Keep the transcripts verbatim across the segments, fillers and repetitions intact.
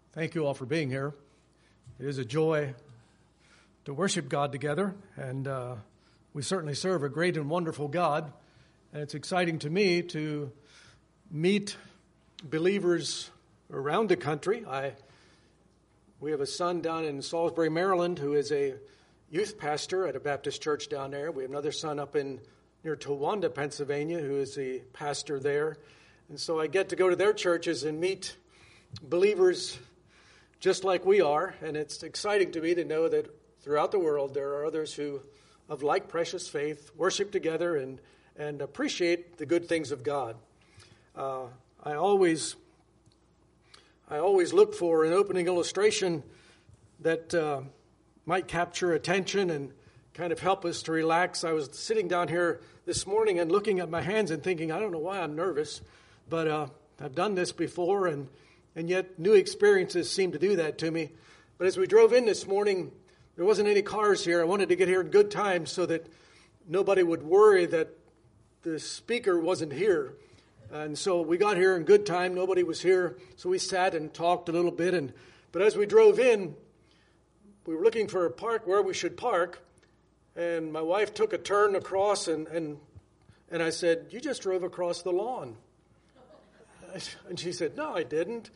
Thank you all for being here. It is a joy to worship God together, and uh, we certainly serve a great and wonderful God. And it's exciting to me to meet believers around the country. I we have a son down in Salisbury, Maryland, who is a youth pastor at a Baptist church down there. We have another son up in near Towanda, Pennsylvania, who is a pastor there. And so I get to go to their churches and meet believers just like we are, and it's exciting to me to know that throughout the world there are others who, of like precious faith, worship together and, and appreciate the good things of God. Uh, I always I always look for an opening illustration that uh, might capture attention and kind of help us to relax. I was sitting down here this morning and looking at my hands and thinking, I don't know why I'm nervous, but uh, I've done this before, and And yet new experiences seem to do that to me. But as we drove in this morning, there wasn't any cars here. I wanted to get here in good time so that nobody would worry that the speaker wasn't here. And so we got here in good time. Nobody was here. So we sat and talked a little bit. And But as we drove in, we were looking for a park where we should park. And my wife took a turn across, and, and, and I said, "You just drove across the lawn." And she said, "No, I didn't."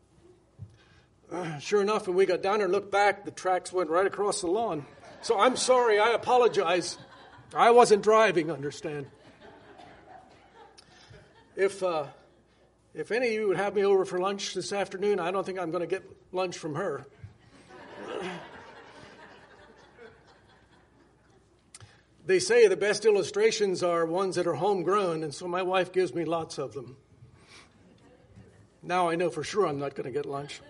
Uh, sure enough, when we got down there and looked back, the tracks went right across the lawn. So I'm sorry, I apologize. I wasn't driving, understand. If uh, if any of you would have me over for lunch this afternoon, I don't think I'm going to get lunch from her. They say the best illustrations are ones that are homegrown, and so my wife gives me lots of them. Now I know for sure I'm not going to get lunch.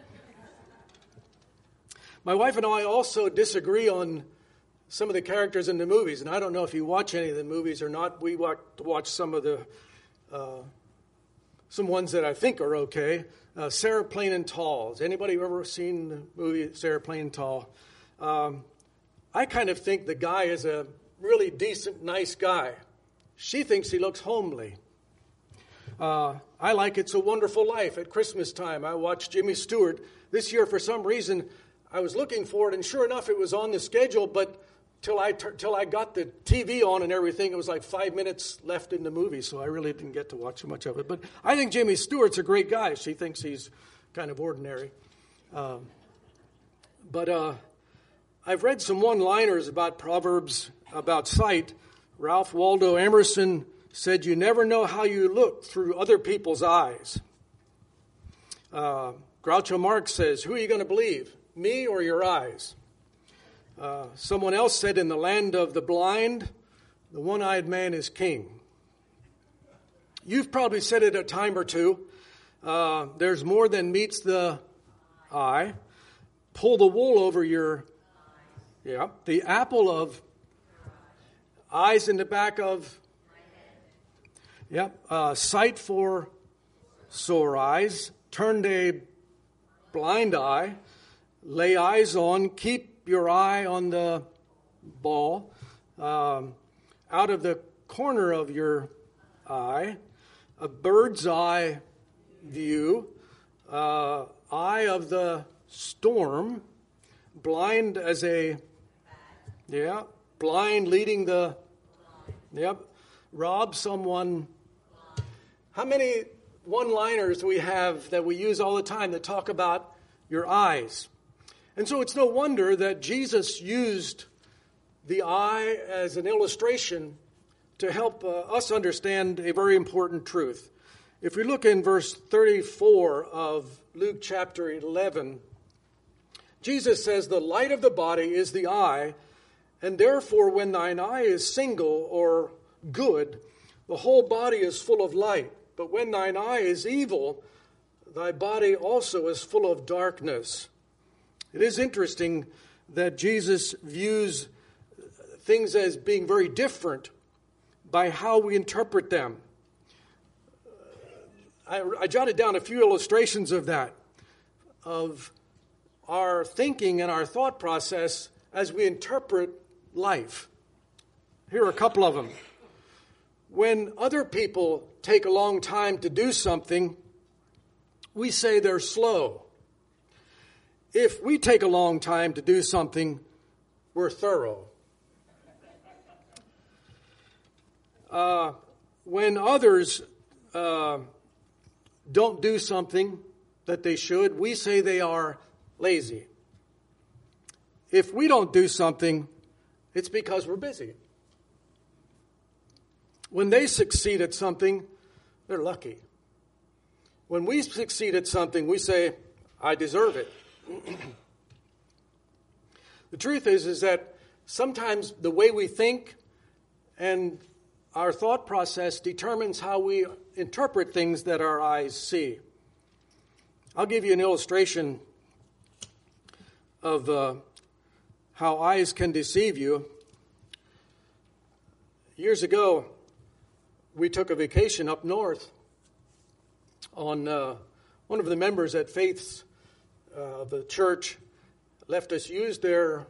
My wife and I also disagree on some of the characters in the movies, and I don't know if you watch any of the movies or not. We watch some of the, uh, some ones that I think are okay. Uh, Sarah Plain and Tall. Has anybody ever seen the movie Sarah Plain and Tall? Um, I kind of think the guy is a really decent, nice guy. She thinks he looks homely. Uh, I like It's a Wonderful Life. At Christmas time, I watched Jimmy Stewart. This year, for some reason, I was looking for it, and sure enough, it was on the schedule, but till I t- till I got the T V on and everything, it was like five minutes left in the movie, so I really didn't get to watch too much of it. But I think Jimmy Stewart's a great guy. She thinks he's kind of ordinary. Um, but uh, I've read some one-liners about Proverbs, about sight. Ralph Waldo Emerson said, "You never know how you look through other people's eyes." Uh, Groucho Marx says, "Who are you going to believe, me or your eyes?" Uh, someone else said, "In the land of the blind, the one-eyed man is king." You've probably said it a time or two. Uh, there's more than meets the eye. Pull the wool over your, yeah, the apple of eyes in the back of, yep, uh, sight for sore eyes, turned a blind eye, lay eyes on, keep your eye on the ball, um, out of the corner of your eye, a bird's eye view, uh, eye of the storm, blind as a, yeah, blind leading the, yep, rob someone. How many one-liners do we have that we use all the time that talk about your eyes? And so it's no wonder that Jesus used the eye as an illustration to help uh, us understand a very important truth. If we look in verse thirty-four of Luke chapter eleven, Jesus says, "The light of the body is the eye, and therefore when thine eye is single or good, the whole body is full of light. But when thine eye is evil, thy body also is full of darkness." It is interesting that Jesus views things as being very different by how we interpret them. I, I jotted down a few illustrations of that, of our thinking and our thought process as we interpret life. Here are a couple of them. When other people take a long time to do something, we say they're slow. if we take a long time to do something, we're thorough. Uh, when others uh, don't do something that they should, we say they are lazy. If we don't do something, it's because we're busy. When they succeed at something, they're lucky. When we succeed at something, we say, I deserve it. The truth is, is that sometimes the way we think and our thought process determines how we interpret things that our eyes see. I'll give you an illustration of uh, how eyes can deceive you. Years ago, we took a vacation up north on uh, one of the members at Faith's, uh, the church, left us use their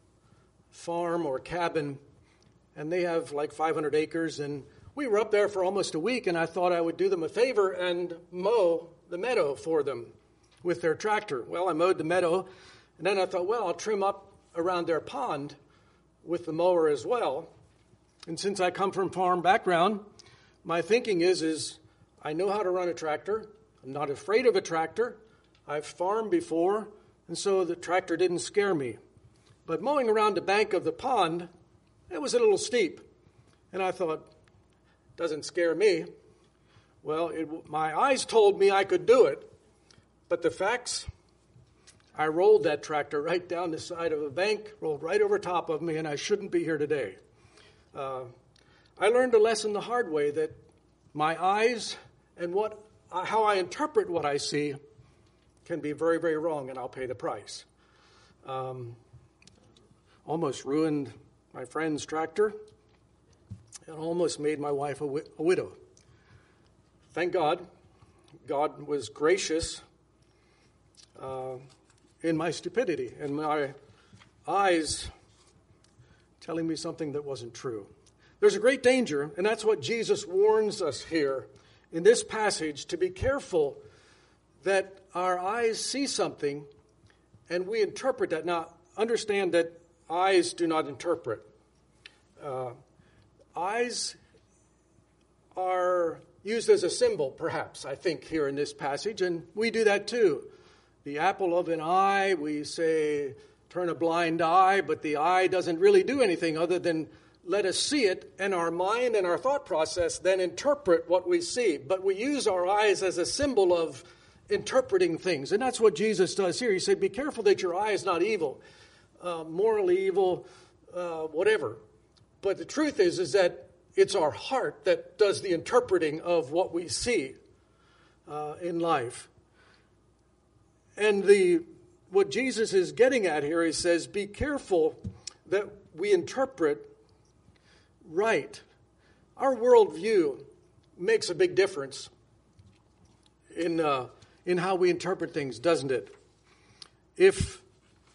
farm or cabin, and they have like five hundred acres, and we were up there for almost a week, and I thought I would do them a favor and mow the meadow for them with their tractor. Well, I mowed the meadow, and then I thought, well, I'll trim up around their pond with the mower as well. And since I come from farm background, my thinking is, is I know how to run a tractor. I'm not afraid of a tractor. I've farmed before, and so the tractor didn't scare me. But mowing around the bank of the pond, it was a little steep. And I thought, doesn't scare me. Well, it, my eyes told me I could do it. But the facts, I rolled that tractor right down the side of a bank, rolled right over top of me, and I shouldn't be here today. Uh, I learned a lesson the hard way that my eyes and what uh, how I interpret what I see can be very, very wrong, and I'll pay the price. Um, almost ruined my friend's tractor, and almost made my wife a, wi- a widow. Thank God, God was gracious uh, in my stupidity and my eyes telling me something that wasn't true. There's a great danger, and that's what Jesus warns us here in this passage, to be careful that our eyes see something and we interpret that. Now, understand that eyes do not interpret. Uh, eyes are used as a symbol, perhaps, I think, here in this passage, and we do that too. The apple of an eye, we say, turn a blind eye, but the eye doesn't really do anything other than let us see it, and our mind and our thought process then interpret what we see. But we use our eyes as a symbol of interpreting things, and that's what Jesus does here. He said, be careful that your eye is not evil, uh, morally evil, uh, whatever. But the truth is, is that it's our heart that does the interpreting of what we see uh, in life. And the what Jesus is getting at here, he says, be careful that we interpret right. Our worldview makes a big difference in uh, in how we interpret things, doesn't it? If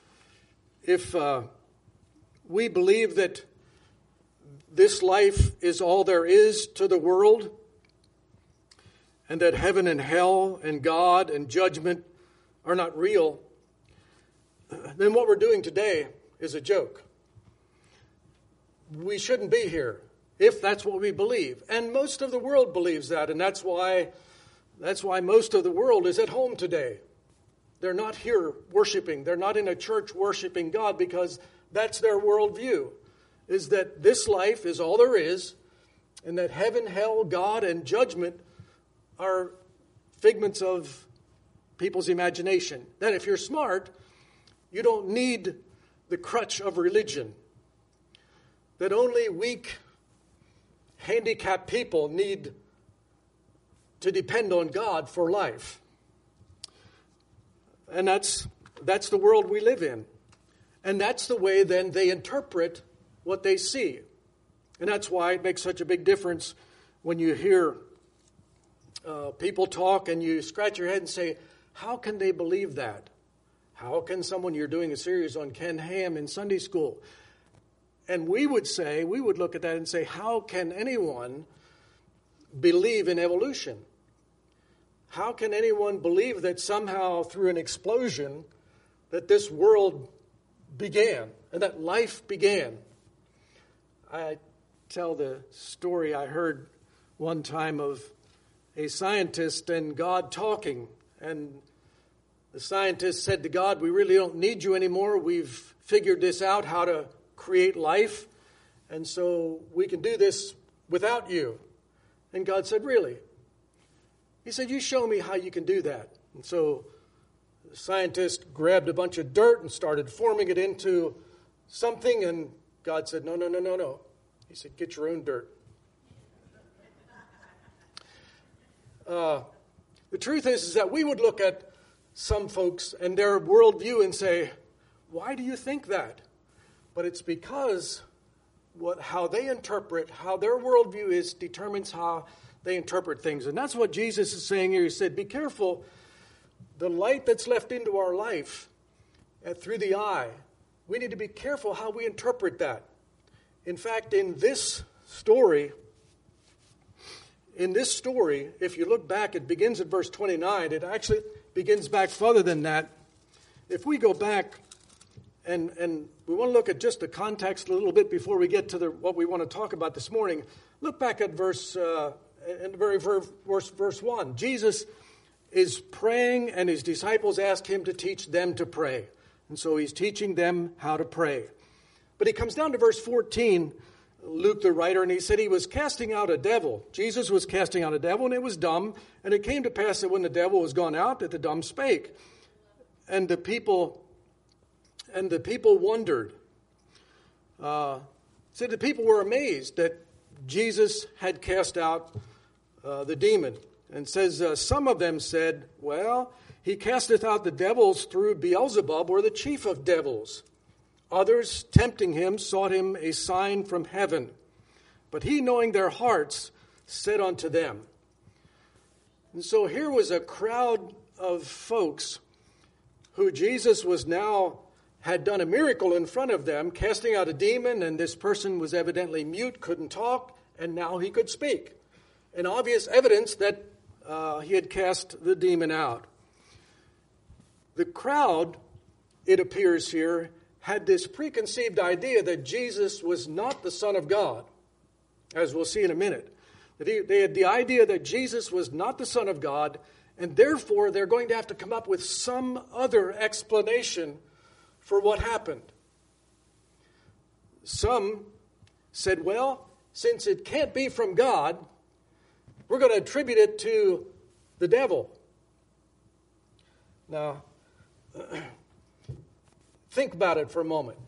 if uh, we believe that this life is all there is to the world, and that heaven and hell and God and judgment are not real, then what we're doing today is a joke. We shouldn't be here if that's what we believe. And most of the world believes that, and that's why that's why most of the world is at home today. They're not here worshiping. They're not in a church worshiping God, because that's their worldview, is that this life is all there is, and that heaven, hell, God, and judgment are figments of people's imagination. That if you're smart, you don't need the crutch of religion. That only weak, handicapped people need to depend on God for life. And that's that's the world we live in. And that's the way then they interpret what they see. And that's why it makes such a big difference when you hear uh, people talk and you scratch your head and say, how can they believe that? How can someone, you're doing a series on Ken Ham in Sunday school. And we would say, we would look at that and say, how can anyone believe in evolution? How can anyone believe that somehow through an explosion that this world began and that life began. I tell the story I heard one time of a scientist and God talking, and the scientist said to God, "We really don't need you anymore. We've figured this out, how to create life, and so we can do this without you." And God said, "Really?" He said, "You show me how you can do that." And so the scientist grabbed a bunch of dirt and started forming it into something, and God said, "No, no, no, no, no." He said, "Get your own dirt." Uh, the truth is, is that we would look at some folks and their worldview and say, "Why do you think that?" But it's because what how they interpret, how their worldview is, determines how they interpret things. And that's what Jesus is saying here. He said, be careful. The light that's left into our life uh, through the eye, we need to be careful how we interpret that. In fact, in this story, in this story, if you look back, it begins at verse twenty-nine. It actually begins back further than that. If we go back, and, and we want to look at just the context a little bit before we get to the, what we want to talk about this morning. Look back at verse, uh, in the very verse, verse one. Jesus is praying, and his disciples ask him to teach them to pray. And so he's teaching them how to pray. But he comes down to verse fourteen, Luke the writer, and he said he was casting out a devil. Jesus was casting out a devil, and it was dumb. And it came to pass that when the devil was gone out, that the dumb spake. And the people, and the people wondered. Uh, so the people were amazed that Jesus had cast out uh, the demon. And says, uh, some of them said, "Well, he casteth out the devils through Beelzebub, or the chief of devils." Others, tempting him, sought him a sign from heaven. But he, knowing their hearts, said unto them. And so here was a crowd of folks who Jesus was now, had done a miracle in front of them, casting out a demon, and this person was evidently mute, couldn't talk, and now he could speak. An obvious evidence that uh, he had cast the demon out. The crowd, it appears here, had this preconceived idea that Jesus was not the Son of God, as we'll see in a minute. That he, they had the idea that Jesus was not the Son of God, and therefore they're going to have to come up with some other explanation for what happened. Some said, well, since it can't be from God, we're going to attribute it to the devil. Now, think about it for a moment.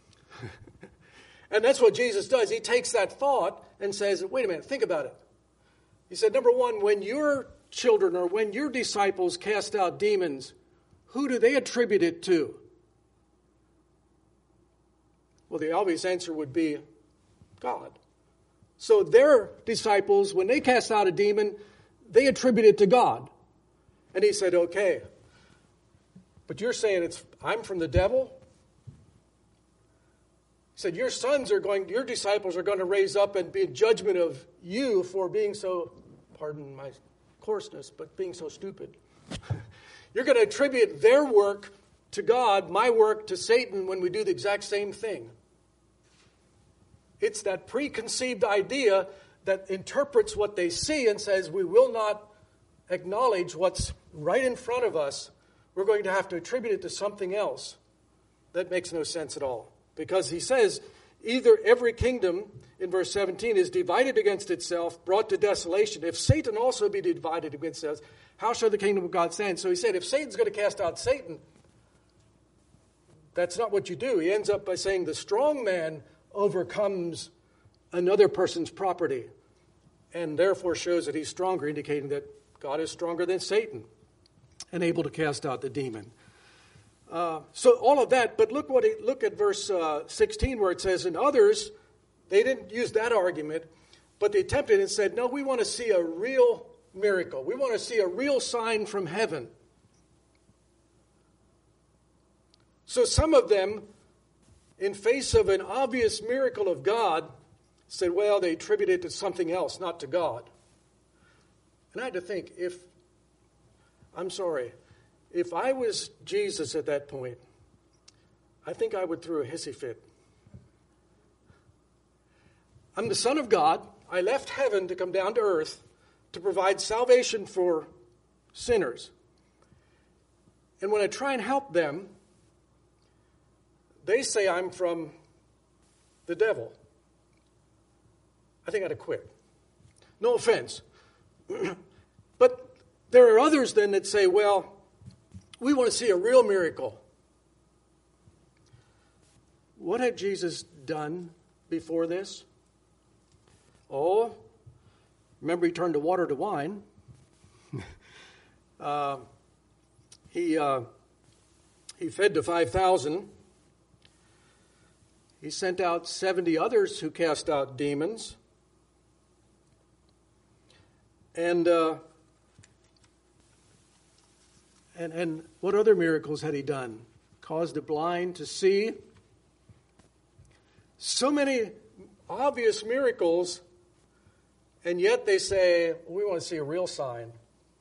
And that's what Jesus does. He takes that thought and says, wait a minute, think about it. He said, number one, when your children or when your disciples cast out demons, who do they attribute it to? Well, the obvious answer would be God. So their disciples, when they cast out a demon, they attribute it to God. And he said, okay, but you're saying it's I'm from the devil? He said, your sons are going, your disciples are going to raise up and be in judgment of you for being so, pardon my coarseness, but being so stupid. You're going to attribute their work to God, my work to Satan, when we do the exact same thing. It's that preconceived idea that interprets what they see and says, we will not acknowledge what's right in front of us. We're going to have to attribute it to something else. That makes no sense at all. Because he says, either every kingdom, in verse seventeen, is divided against itself, brought to desolation. If Satan also be divided against us, how shall the kingdom of God stand? So he said, if Satan's going to cast out Satan, that's not what you do. He ends up by saying the strong man overcomes another person's property and therefore shows that he's stronger, indicating that God is stronger than Satan and able to cast out the demon. Uh, so all of that, but look what he, look at verse uh, sixteen where it says, and others, they didn't use that argument, but they attempted and said, no, we want to see a real miracle. We want to see a real sign from heaven. So some of them, in face of an obvious miracle of God, said, well, they attribute it to something else, not to God. And I had to think, if, I'm sorry, if I was Jesus at that point, I think I would throw a hissy fit. I'm the Son of God. I left heaven to come down to earth to provide salvation for sinners. And when I try and help them, they say I'm from the devil. I think I'd have quit. No offense. But there are others then that say, well, we want to see a real miracle. What had Jesus done before this? Oh, remember he turned the water to wine. uh, he uh, he fed the five thousand. He sent out seventy others who cast out demons. And uh, and and what other miracles had he done? Caused the blind to see. So many obvious miracles. And yet they say, we want to see a real sign.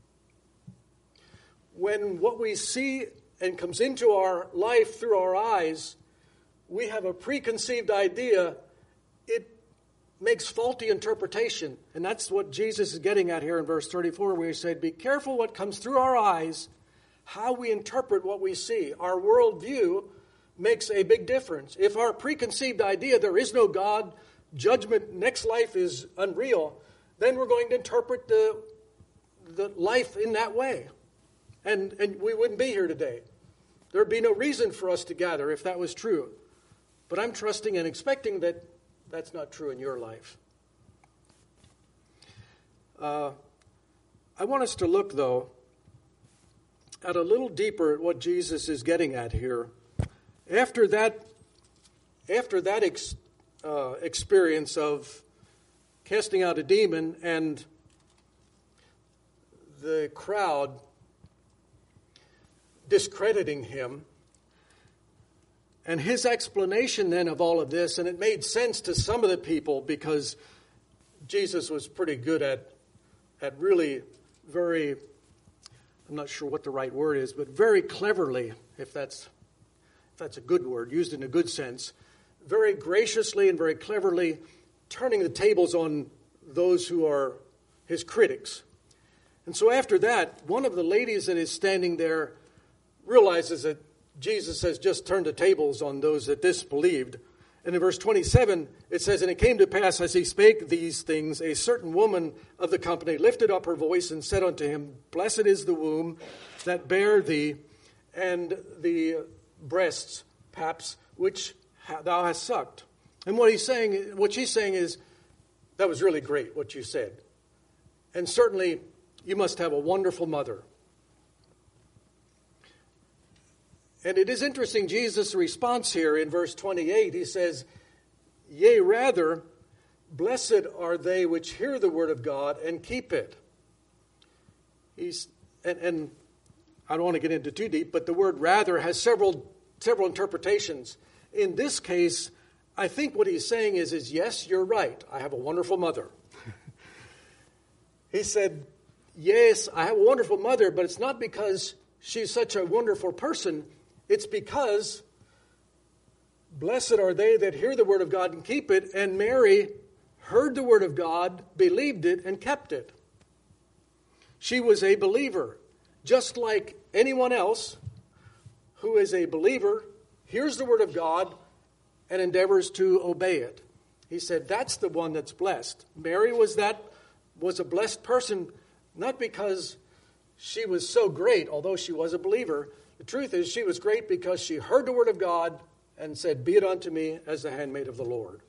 When what we see and comes into our life through our eyes, we have a preconceived idea, it makes faulty interpretation. And that's what Jesus is getting at here in verse thirty-four, where he said, be careful what comes through our eyes, how we interpret what we see. Our worldview makes a big difference. If our preconceived idea, there is no God, judgment, next life is unreal, then we're going to interpret the, the life in that way. And, and we wouldn't be here today. There would be no reason for us to gather if that was true. But I'm trusting and expecting that that's not true in your life. Uh, I want us to look, though, at a little deeper at what Jesus is getting at here. After that, after that ex, uh, experience of casting out a demon and the crowd discrediting him, and his explanation then of all of this, and it made sense to some of the people because Jesus was pretty good at, at really very, I'm not sure what the right word is, but very cleverly, if that's if that's a good word, used in a good sense, very graciously and very cleverly turning the tables on those who are his critics. And so after that, one of the ladies that is standing there realizes that Jesus has just turned the tables on those that disbelieved. And in verse twenty-seven, it says, and it came to pass as he spake these things, a certain woman of the company lifted up her voice and said unto him, blessed is the womb that bare thee, and the breasts, paps, which thou hast sucked. And what he's saying, what she's saying is, that was really great what you said. And certainly, you must have a wonderful mother. And it is interesting, Jesus' response here in verse twenty-eight, he says, yea, rather, blessed are they which hear the word of God and keep it. He's, and, and I don't want to get into too deep, but the word rather has several several interpretations. In this case, I think what he's saying is, is yes, you're right. I have a wonderful mother. He said, yes, I have a wonderful mother, but it's not because she's such a wonderful person. It's because blessed are they that hear the word of God and keep it. And Mary heard the word of God, believed it, and kept it. She was a believer, just like anyone else who is a believer, hears the word of God, and endeavors to obey it. He said, that's the one that's blessed. Mary was that was a blessed person, not because she was so great, although she was a believer. The truth is, she was great because she heard the word of God and said, be it unto me as the handmaid of the Lord.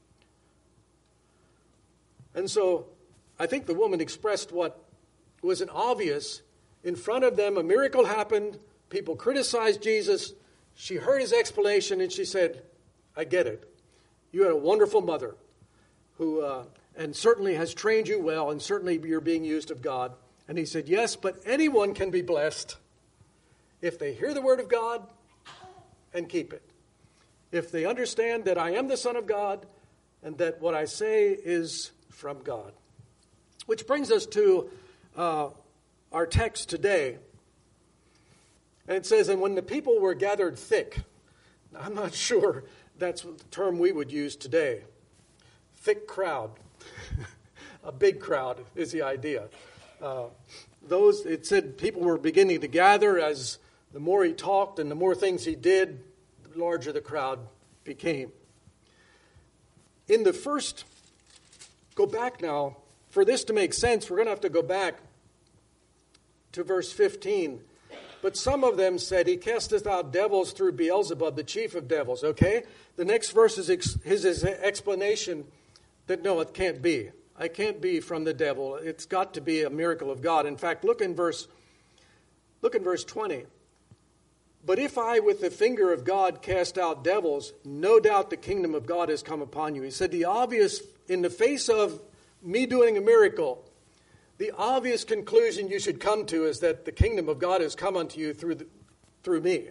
And so I think the woman expressed what was an obvious. In front of them, a miracle happened. People criticized Jesus. She heard his explanation and she said, I get it. You had a wonderful mother who, uh, and certainly has trained you well, and certainly you're being used of God. And he said, yes, but anyone can be blessed if they hear the word of God and keep it. If they understand that I am the Son of God and that what I say is from God. Which brings us to uh, our text today. And it says, and when the people were gathered thick, I'm not sure that's the term we would use today. Thick crowd. A big crowd is the idea. Uh, those, it said people were beginning to gather as the more he talked and the more things he did, the larger the crowd became. In the first, go back now, for this to make sense, we're going to have to go back to verse fifteen. But some of them said, he casteth out devils through Beelzebub, the chief of devils. Okay? The next verse is ex- his, his explanation that no, it can't be. I can't be from the devil. It's got to be a miracle of God. In fact, look in verse, look in verse twenty. But if I with the finger of God cast out devils, no doubt the kingdom of God has come upon you. He said the obvious, in the face of me doing a miracle, the obvious conclusion you should come to is that the kingdom of God has come unto you through the, through me.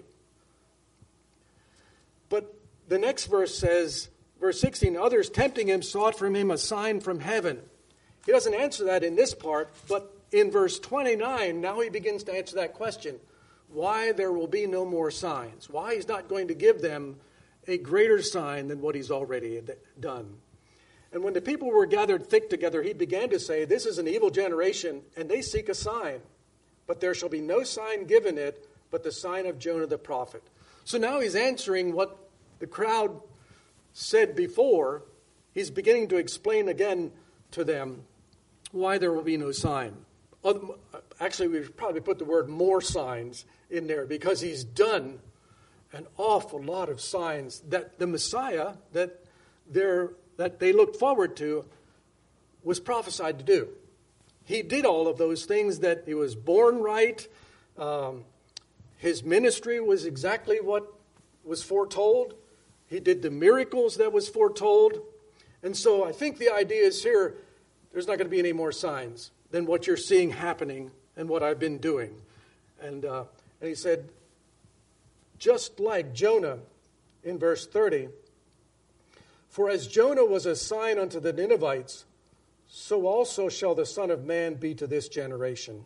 But the next verse says, verse sixteen, others tempting him sought from him a sign from heaven. He doesn't answer that in this part, but in verse twenty-nine, now he begins to answer that question. Why there will be no more signs. Why he's not going to give them a greater sign than what he's already done. And when the people were gathered thick together, he began to say, this is an evil generation, and they seek a sign. But there shall be no sign given it, but the sign of Jonah the prophet. So now he's answering what the crowd said before. He's beginning to explain again to them why there will be no sign. Actually, we should probably put the word more signs in there, because he's done an awful lot of signs that the Messiah that they're that they looked forward to was prophesied to do. He did all of those things, that he was born right. Um, his ministry was exactly what was foretold. He did the miracles that was foretold. And so I think the idea is here, there's not going to be any more signs than what you're seeing happening and what I've been doing. And, uh, and he said, just like Jonah in verse thirty, for as Jonah was a sign unto the Ninevites, so also shall the Son of Man be to this generation.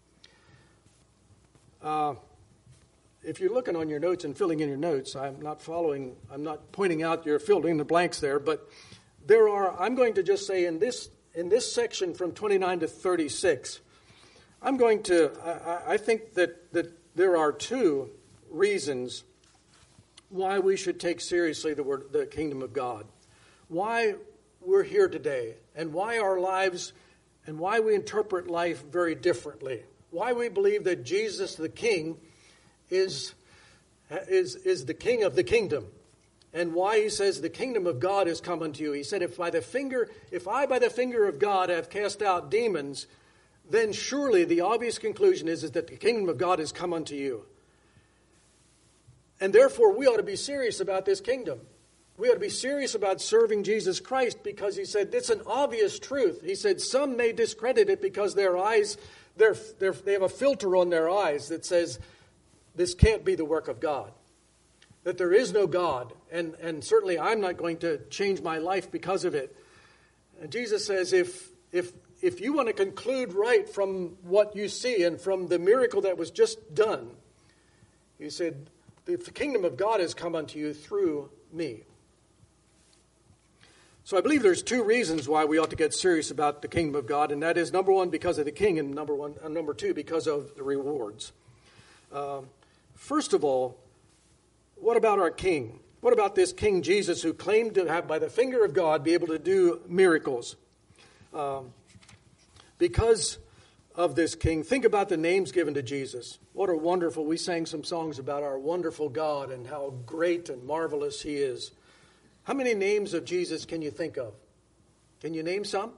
Uh, if you're looking on your notes and filling in your notes, I'm not following, I'm not pointing out you're filling in the blanks there, but there are, I'm going to just say in this in this section from twenty-nine to thirty-six, I'm going to, I, I think that, that there are two reasons why we should take seriously the word, the kingdom of God. Why we're here today, and why our lives, and why we interpret life very differently. Why we believe that Jesus the King is, is, is the King of the kingdom. And why he says the kingdom of God has come unto you. He said, if by the finger, if I by the finger of God have cast out demons, then surely the obvious conclusion is, is that the kingdom of God has come unto you. And therefore we ought to be serious about this kingdom. We ought to be serious about serving Jesus Christ, because he said it's an obvious truth. He said some may discredit it because their eyes, they're, they're, they have a filter on their eyes that says this can't be the work of God. That there is no God, and, and certainly I'm not going to change my life because of it. And Jesus says, if if if you want to conclude right from what you see and from the miracle that was just done, he said, the kingdom of God has come unto you through me. So I believe there's two reasons why we ought to get serious about the kingdom of God, and that is, number one, because of the king, and number one, and number two, because of the rewards. Uh, first of all, what about our king? What about this King Jesus, who claimed to have, by the finger of God, be able to do miracles? Um, because of this king, think about the names given to Jesus. What a wonderful, we sang some songs about our wonderful God and how great and marvelous he is. How many names of Jesus can you think of? Can you name some?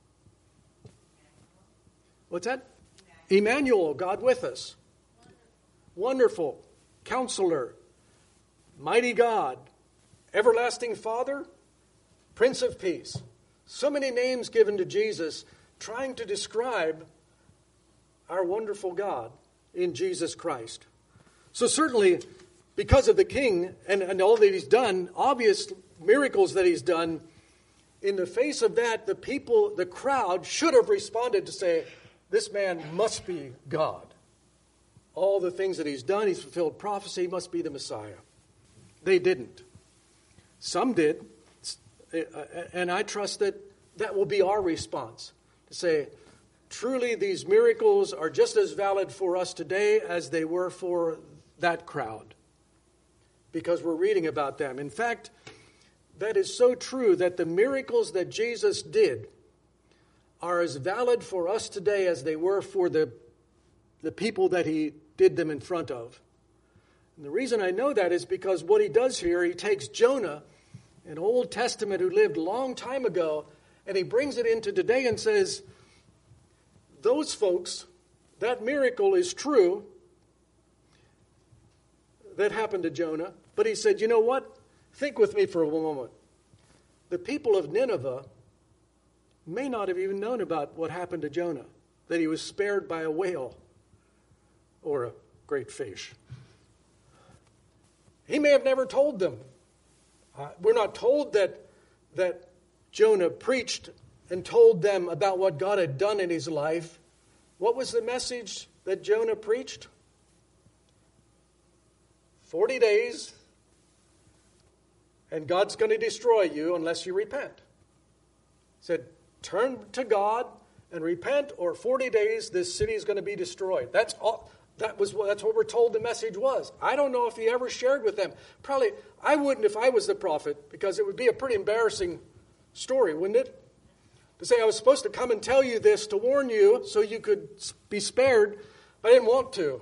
What's that? Emmanuel, God with us. Wonderful. Counselor. Mighty God, Everlasting Father, Prince of Peace. So many names given to Jesus trying to describe our wonderful God in Jesus Christ. So certainly, because of the King and, and all that he's done, obvious miracles that he's done, in the face of that, the people, the crowd should have responded to say, this man must be God. All the things that he's done, he's fulfilled prophecy, he must be the Messiah. They didn't. Some did. And I trust that that will be our response. To say, truly these miracles are just as valid for us today as they were for that crowd. Because we're reading about them. In fact, that is so true that the miracles that Jesus did are as valid for us today as they were for the, the people that he did them in front of. And the reason I know that is because what he does here, he takes Jonah, an Old Testament who lived a long time ago, and he brings it into today and says, those folks, that miracle is true that happened to Jonah. But he said, you know what? Think with me for a moment. The people of Nineveh may not have even known about what happened to Jonah, that he was spared by a whale or a great fish. He may have never told them. Uh, we're not told that, that Jonah preached and told them about what God had done in his life. What was the message that Jonah preached? Forty days, and God's going to destroy you unless you repent. He said, turn to God and repent, or forty days, this city is going to be destroyed. That's all. That was that's what we're told the message was. I don't know if he ever shared with them. Probably, I wouldn't if I was the prophet, because it would be a pretty embarrassing story, wouldn't it? To say I was supposed to come and tell you this to warn you so you could be spared, but I didn't want to.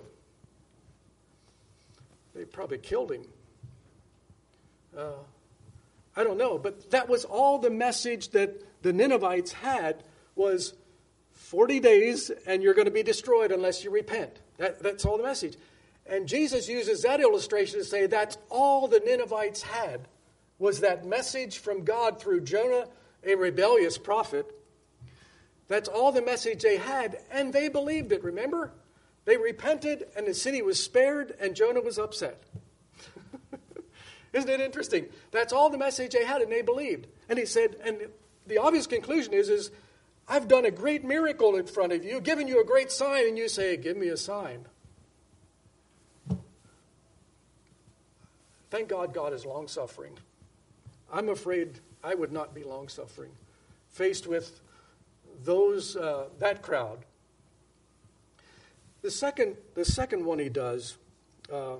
They probably killed him. Uh, I don't know, but that was all the message that the Ninevites had was forty days and you're going to be destroyed unless you repent. That, that's all the message. And Jesus uses that illustration to say that's all the Ninevites had was that message from God through Jonah, a rebellious prophet. That's all the message they had, and they believed it, remember? They repented, and the city was spared, and Jonah was upset. Isn't it interesting? That's all the message they had, and they believed. And he said, and the obvious conclusion is, is I've done a great miracle in front of you, given you a great sign, and you say, give me a sign. Thank God God is long-suffering. I'm afraid I would not be long-suffering, faced with those uh, that crowd. The second, the second one he does, uh,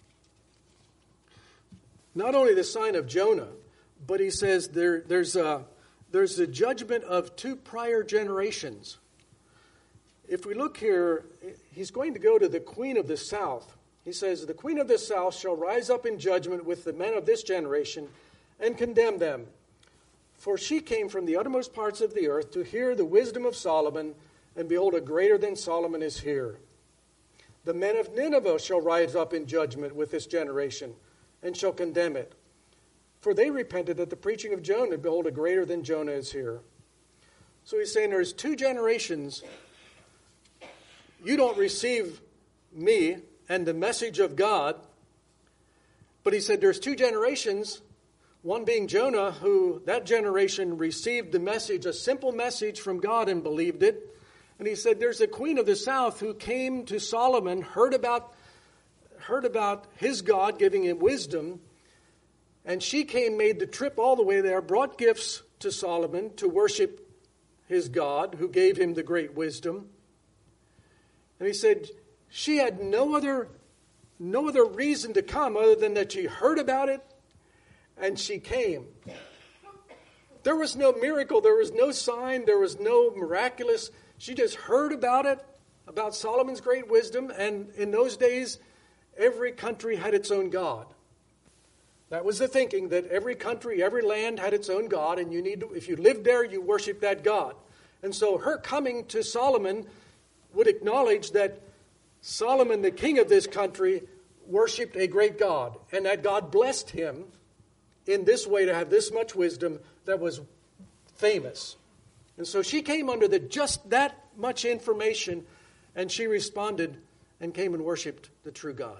not only the sign of Jonah, but he says there, there's a there's the judgment of two prior generations. If we look here, he's going to go to the queen of the south. He says, the queen of the south shall rise up in judgment with the men of this generation and condemn them. For she came from the uttermost parts of the earth to hear the wisdom of Solomon, and behold, a greater than Solomon is here. The men of Nineveh shall rise up in judgment with this generation, and shall condemn it. For they repented at the preaching of Jonah, behold, a greater than Jonah is here. So he's saying there's two generations. You don't receive me and the message of God. But he said there's two generations, one being Jonah, who that generation received the message, a simple message from God, and believed it. And he said there's a queen of the south who came to Solomon, heard about, heard about his God giving him wisdom, and she came, made the trip all the way there, brought gifts to Solomon to worship his God, who gave him the great wisdom. And he said she had no other, no other reason to come other than that she heard about it, and she came. There was no miracle, there was no sign, there was no miraculous. She just heard about it, about Solomon's great wisdom, and in those days, every country had its own God. That was the thinking, that every country, every land had its own God, and you need to, if you lived there, you worship that God. And so her coming to Solomon would acknowledge that Solomon, the king of this country, worshipped a great God, and that God blessed him in this way to have this much wisdom that was famous. And so she came under the just that much information, and she responded and came and worshipped the true God.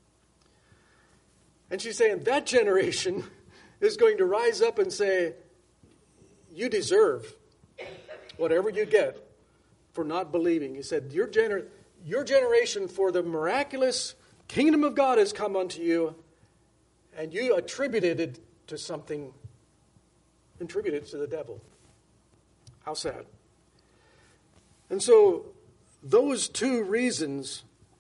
And she's saying that generation is going to rise up and say, you deserve whatever you get for not believing. He said, your, gener- your generation for the miraculous kingdom of God has come unto you, and you attributed it to something, attributed it to the devil. How sad. And so those two reasons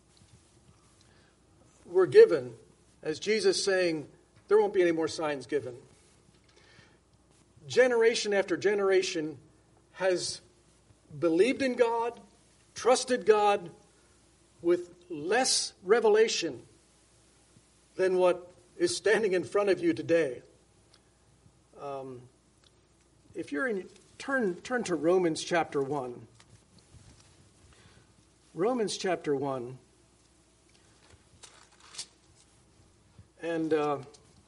were given as Jesus saying, there won't be any more signs given. Generation after generation has believed in God, trusted God with less revelation than what is standing in front of you today. Um, if you're in, turn turn to Romans chapter one. Romans chapter one. And uh,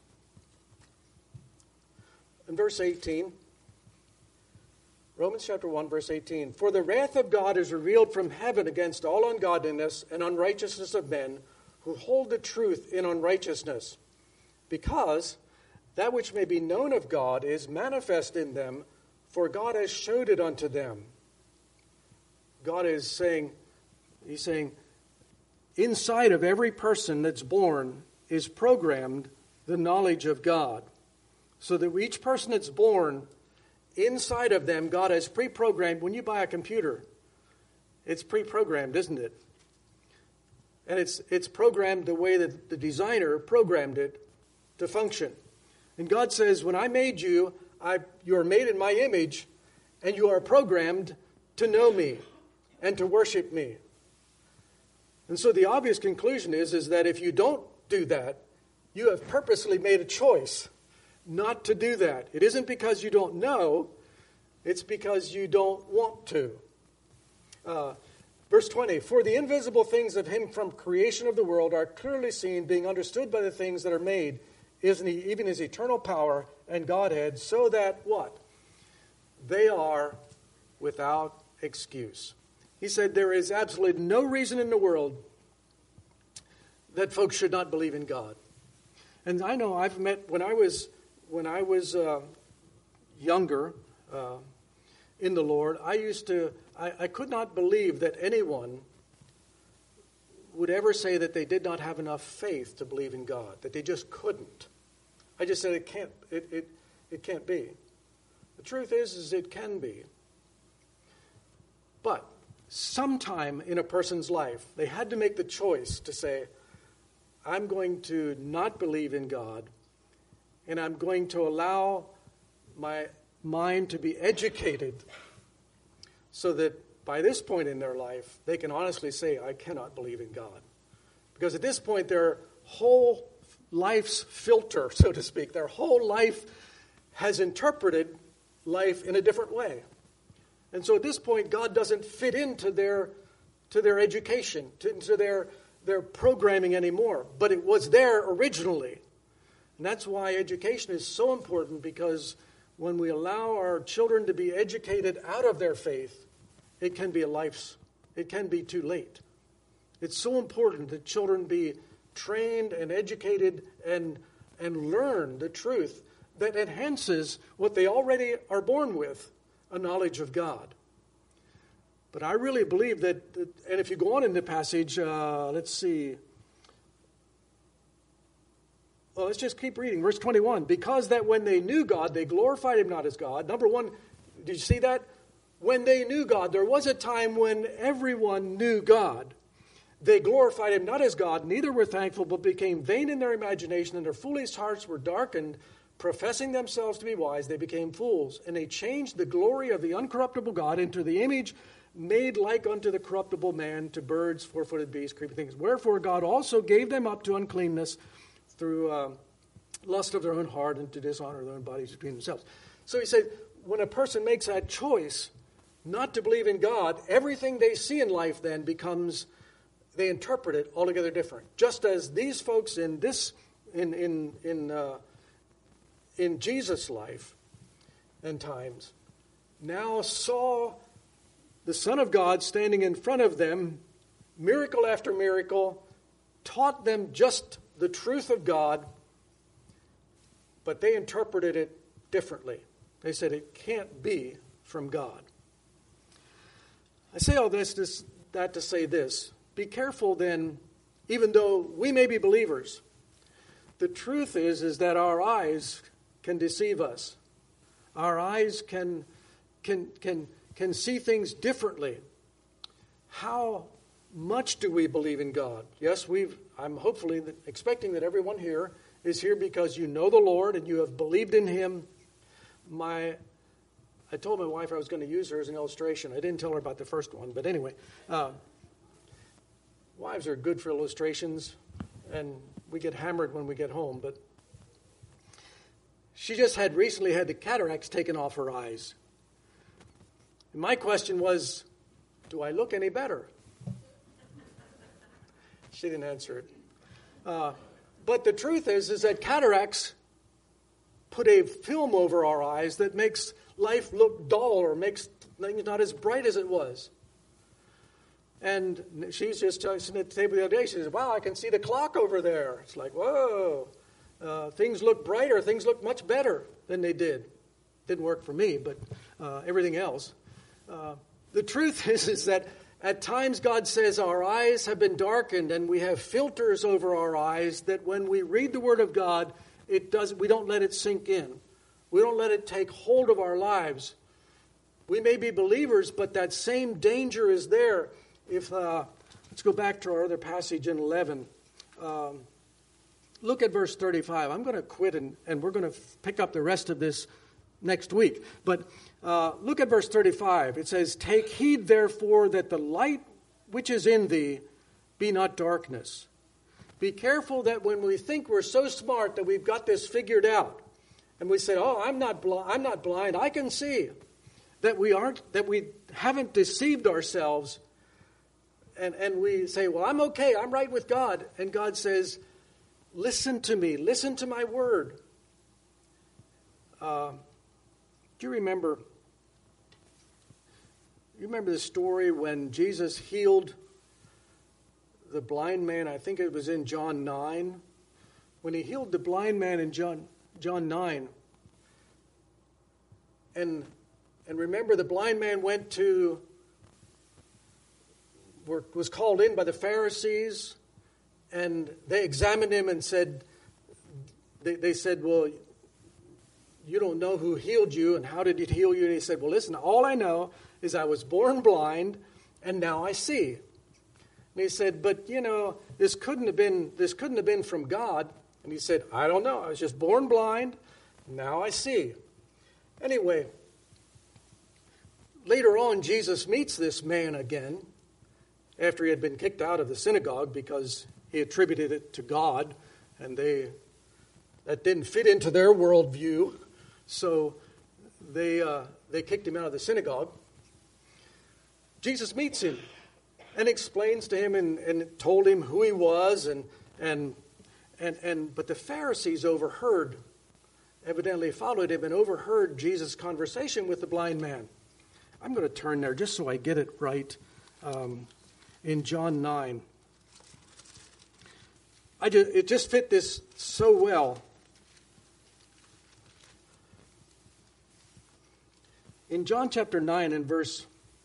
in verse eighteen, Romans chapter one, verse eighteen, for the wrath of God is revealed from heaven against all ungodliness and unrighteousness of men who hold the truth in unrighteousness, because that which may be known of God is manifest in them, for God has showed it unto them. God is saying, he's saying, inside of every person that's born is programmed the knowledge of God. So that each person that's born, inside of them, God has pre-programmed. When you buy a computer, it's pre-programmed, isn't it? And it's it's programmed the way that the designer programmed it to function. And God says, when I made you, I you are made in my image, and you are programmed to know me and to worship me. And so the obvious conclusion is, is that if you don't do that, you have purposely made a choice not to do that. It isn't because you don't know, it's because you don't want to. Uh, verse twenty, for the invisible things of him from creation of the world are clearly seen, being understood by the things that are made, isn't he, even his eternal power and Godhead, so that what? They are without excuse. He said there is absolutely no reason in the world that folks should not believe in God. And I know I've met, when I was when I was uh, younger uh, in the Lord, I used to, I, I could not believe that anyone would ever say that they did not have enough faith to believe in God, that they just couldn't. I just said it can't, it it, it can't be. The truth is, is it can be. But sometime in a person's life, they had to make the choice to say, I'm going to not believe in God, and I'm going to allow my mind to be educated so that by this point in their life, they can honestly say, I cannot believe in God. Because at this point, their whole life's filter, so to speak, their whole life has interpreted life in a different way. And so at this point, God doesn't fit into their to their education, to, into their, their programming anymore. But it was there originally. And that's why education is so important, because when we allow our children to be educated out of their faith, it can be a life's, it can be too late. It's so important that children be trained and educated and, and learn the truth that enhances what they already are born with, a knowledge of God. But I really believe that, that and if you go on in the passage, uh, let's see. Well, let's just keep reading. Verse twenty-one. Because that when they knew God, they glorified him not as God. Number one, did you see that? When they knew God, there was a time when everyone knew God. They glorified him not as God, neither were thankful, but became vain in their imagination, and their foolish hearts were darkened. Professing themselves to be wise, they became fools, and they changed the glory of the uncorruptible God into the image made like unto the corruptible man, to birds, four-footed beasts, creeping things. Wherefore God also gave them up to uncleanness through uh, lust of their own heart, and to dishonor their own bodies between themselves. So he said, when a person makes that choice not to believe in God, everything they see in life then becomes, they interpret it altogether different. Just as these folks in this, in in in uh, in Jesus' life and times, now saw the Son of God standing in front of them, miracle after miracle, taught them just the truth of God, but they interpreted it differently. They said it can't be from God. I say all this, this that to say this. Be careful then, even though we may be believers, The truth is, is that our eyes can deceive us. Our eyes can, can, can, can see things differently. How much do we believe in God? Yes, we've. I'm hopefully expecting that everyone here is here because you know the Lord and you have believed in Him. My, I told my wife I was going to use her as an illustration. I didn't tell her about the first one, but anyway, uh, wives are good for illustrations, and we get hammered when we get home. But she just had recently had the cataracts taken off her eyes. And my question was, do I look any better? She didn't answer it. Uh, but the truth is, is that cataracts put a film over our eyes that makes life look dull or makes things not as bright as it was. And she's just sitting at the table the other day. She said, wow, I can see the clock over there. It's like, whoa, uh, things look brighter. Things look much better than they did. Didn't work for me, but uh, everything else. Uh, the truth is, is that at times God says our eyes have been darkened and we have filters over our eyes that when we read the Word of God, it does, we don't let it sink in. We don't let it take hold of our lives. We may be believers, but that same danger is there. If uh, let's go back to our other passage in eleven. Um, look at verse thirty-five. I'm going to quit and, and we're going to f- pick up the rest of this next week. But uh, look at verse thirty-five. It says, take heed therefore that the light which is in thee be not darkness. Be careful that when we think we're so smart that we've got this figured out, and we say, oh, I'm not bl- I'm not blind, I can see, that we aren't, that we haven't deceived ourselves. And, and we say, well, I'm okay. I'm right with God. And God says, listen to me. Listen to my word. Uh, do you remember, you remember the story when Jesus healed the blind man? I think it was in John nine. When he healed the blind man in John, John nine. And, and remember, the blind man went to... was called in by the Pharisees, and they examined him and said, they, they said, well, you don't know who healed you, and how did he heal you? And he said, well, listen, all I know is I was born blind, and now I see. And he said, but, you know, this couldn't have been, this couldn't have been from God. And he said, I don't know. I was just born blind, now I see. Anyway, later on, Jesus meets this man again, after he had been kicked out of the synagogue because he attributed it to God, and they that didn't fit into their worldview, so they uh, they kicked him out of the synagogue. Jesus meets him and explains to him and, and told him who he was, and and and and but the Pharisees overheard, evidently followed him and overheard Jesus' conversation with the blind man. I'm going to turn there just so I get it right. Um, In John nine. I just, it just fit this so well. In John chapter nine and verse...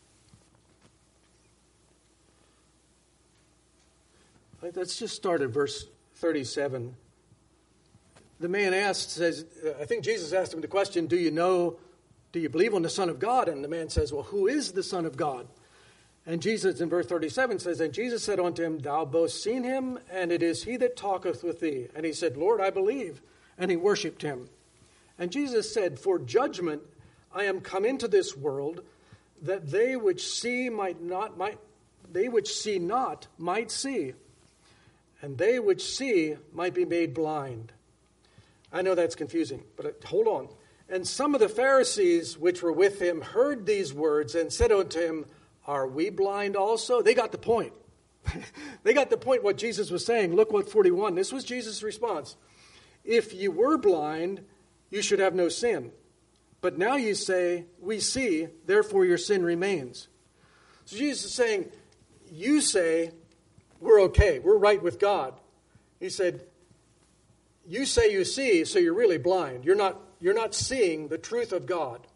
Let's just start at verse thirty-seven. The man asked, says, I think Jesus asked him the question, do you know, do you believe on the Son of God? And the man says, well, who is the Son of God? And Jesus in verse thirty-seven says, and Jesus said unto him, thou boast seen him, and it is he that talketh with thee. And he said, Lord, I believe. And he worshipped him. And Jesus said, for judgment I am come into this world, that they which see might not might they which see not might see, and they which see might be made blind. I know that's confusing, but hold on. And some of the Pharisees which were with him heard these words and said unto him, are we blind also? They got the point. They got the point what Jesus was saying. Look what forty-one. This was Jesus' response. If you were blind, you should have no sin. But now you say, we see, therefore your sin remains. So Jesus is saying, you say, we're okay. We're right with God. He said, you say you see, so you're really blind. You're not, you're not seeing the truth of God.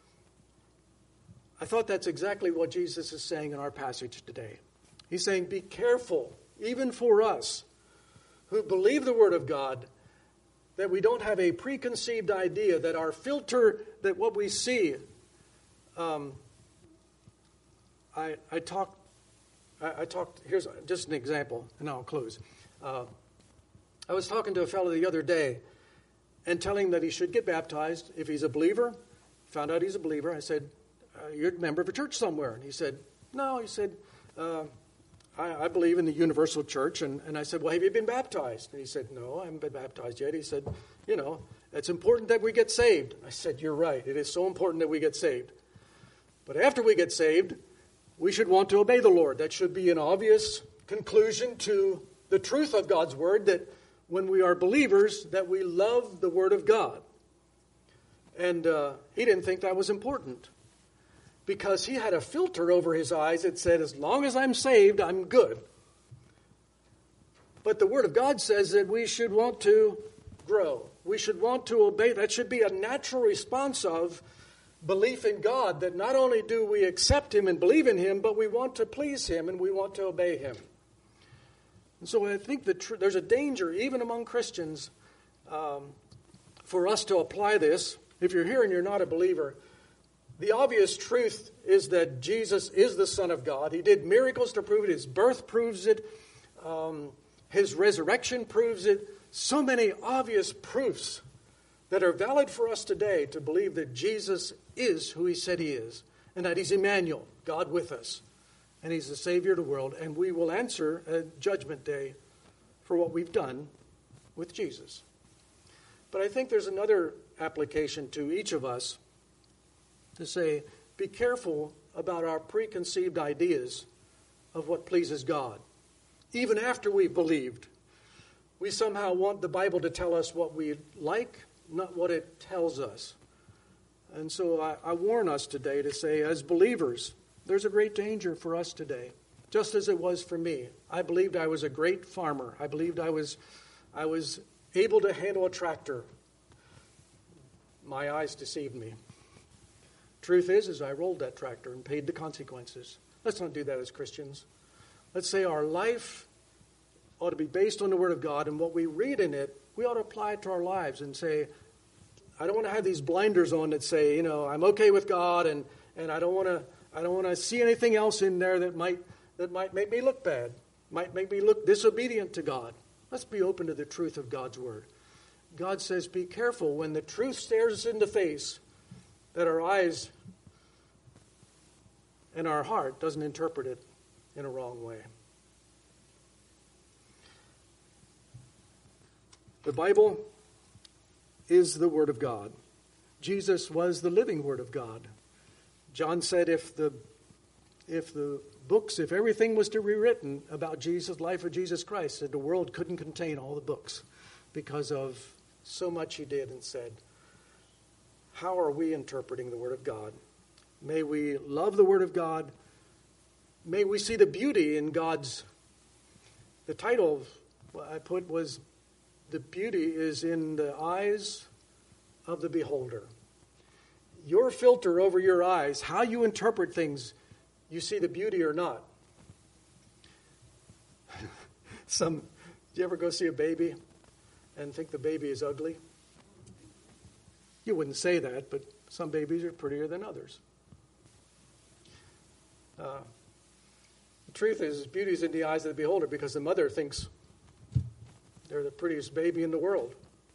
I thought that's exactly what Jesus is saying in our passage today. He's saying, be careful, even for us who believe the Word of God, that we don't have a preconceived idea, that our filter, that what we see. Um, I, I talked, I, I talked, here's just an example, and I'll close. Uh, I was talking to a fellow the other day and telling him that he should get baptized if he's a believer. Found out he's a believer. I said, uh, you're a member of a church somewhere. And he said, no, he said, uh, I, I believe in the universal church. And, and I said, well, have you been baptized? And he said, no, I haven't been baptized yet. He said, you know, it's important that we get saved. I said, you're right. It is so important that we get saved. But after we get saved, we should want to obey the Lord. That should be an obvious conclusion to the truth of God's word, that when we are believers, that we love the word of God. And uh, he didn't think that was important, because he had a filter over his eyes that said, as long as I'm saved, I'm good. But the word of God says that we should want to grow. We should want to obey. That should be a natural response of belief in God, that not only do we accept him and believe in him, but we want to please him and we want to obey him. And so I think that tr- there's a danger, even among Christians, um, for us to apply this. If you're here and you're not a believer, the obvious truth is that Jesus is the Son of God. He did miracles to prove it. His birth proves it. Um, his resurrection proves it. So many obvious proofs that are valid for us today to believe that Jesus is who he said he is, and that he's Emmanuel, God with us, and he's the Savior of the world, and we will answer at Judgment Day for what we've done with Jesus. But I think there's another application to each of us to say, be careful about our preconceived ideas of what pleases God. Even after we've believed, we somehow want the Bible to tell us what we like, not what it tells us. And so I, I warn us today to say, as believers, there's a great danger for us today, just as it was for me. I believed I was a great farmer. I believed I was, I was able to handle a tractor. My eyes deceived me. Truth is, is I rolled that tractor and paid the consequences. Let's not do that as Christians. Let's say our life ought to be based on the Word of God, and what we read in it, we ought to apply it to our lives and say, I don't want to have these blinders on that say, you know, I'm okay with God, and, and I don't want to I don't want to see anything else in there that might that might make me look bad, might make me look disobedient to God. Let's be open to the truth of God's Word. God says, be careful when the truth stares us in the face, that our eyes and our heart doesn't interpret it in a wrong way. The Bible is the Word of God. Jesus was the living Word of God. John said if the if the books, if everything was to be written about Jesus, life of Jesus Christ, that the world couldn't contain all the books because of so much he did and said. How are we interpreting the Word of God? May we love the Word of God. May we see the beauty in God's... The title what I put was, the beauty is in the eyes of the beholder. Your filter over your eyes, how you interpret things, you see the beauty or not. Some, do you ever go see a baby and think the baby is ugly? You wouldn't say that, but some babies are prettier than others. Uh, the truth is, beauty is in the eyes of the beholder, because the mother thinks they're the prettiest baby in the world.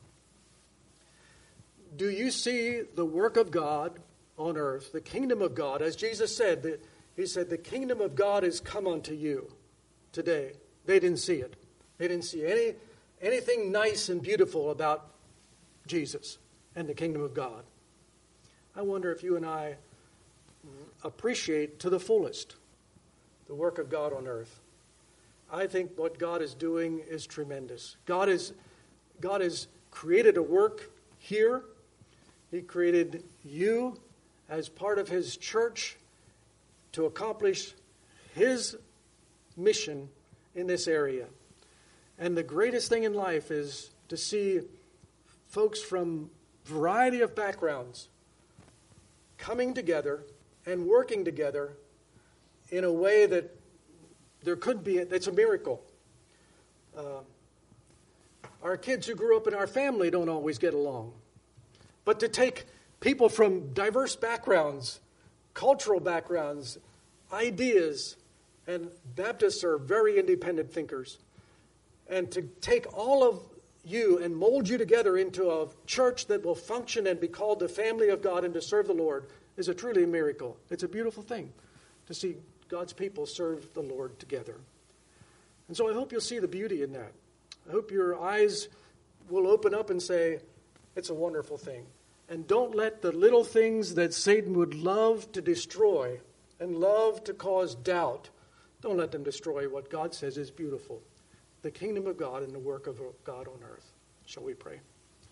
Do you see the work of God on earth, the kingdom of God? As Jesus said, that he said, the kingdom of God is come unto you today. They didn't see it. They didn't see any anything nice and beautiful about Jesus and the kingdom of God. I wonder if you and I appreciate to the fullest the work of God on earth. I think what God is doing is tremendous. God is God has created a work here. He created you as part of his church to accomplish his mission in this area. And the greatest thing in life is to see folks from a variety of backgrounds coming together and working together in a way that there could be, it's a miracle. Uh, our kids who grew up in our family don't always get along. But to take people from diverse backgrounds, cultural backgrounds, ideas, and Baptists are very independent thinkers, and to take all of you and mold you together into a church that will function and be called the family of God and to serve the Lord is a truly a miracle. It's a beautiful thing to see God's people serve the Lord together. And so I hope you'll see the beauty in that. I hope your eyes will open up and say, it's a wonderful thing. And don't let the little things that Satan would love to destroy and love to cause doubt, don't let them destroy what God says is beautiful. The kingdom of God and the work of God on earth. Shall we pray?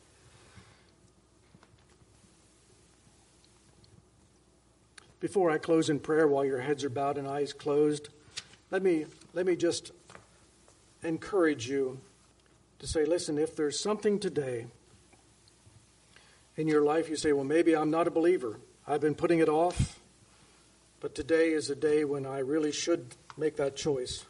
Before I close in prayer, while your heads are bowed and eyes closed, let me let me just encourage you to say, listen, if there's something today in your life, you say, well, maybe I'm not a believer. I've been putting it off, but today is a day when I really should make that choice.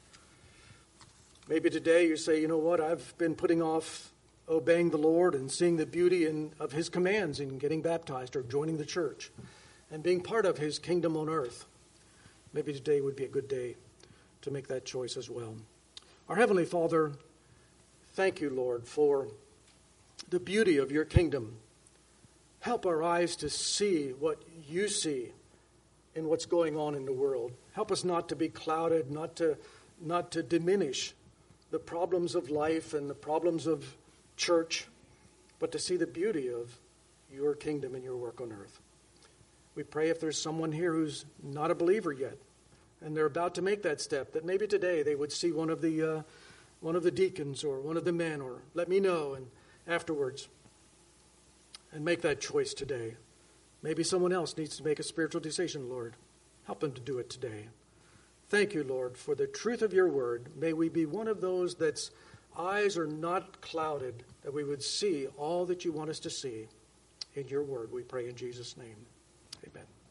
Maybe today you say, you know what, I've been putting off obeying the Lord and seeing the beauty in, of his commands in getting baptized or joining the church and being part of his kingdom on earth. Maybe today would be a good day to make that choice as well. Our Heavenly Father, thank you, Lord, for the beauty of your kingdom. Help our eyes to see what you see in what's going on in the world. Help us not to be clouded, not to, not to diminish the problems of life and the problems of church, but to see the beauty of your kingdom and your work on earth. We pray if there's someone here who's not a believer yet, and they're about to make that step, that maybe today they would see one of the uh, one of the deacons or one of the men, or let me know and afterwards, and make that choice today. Maybe someone else needs to make a spiritual decision, Lord. Help them to do it today. Thank you, Lord, for the truth of your word. May we be one of those that's eyes are not clouded, that we would see all that you want us to see in your word. We pray in Jesus' name. Amen.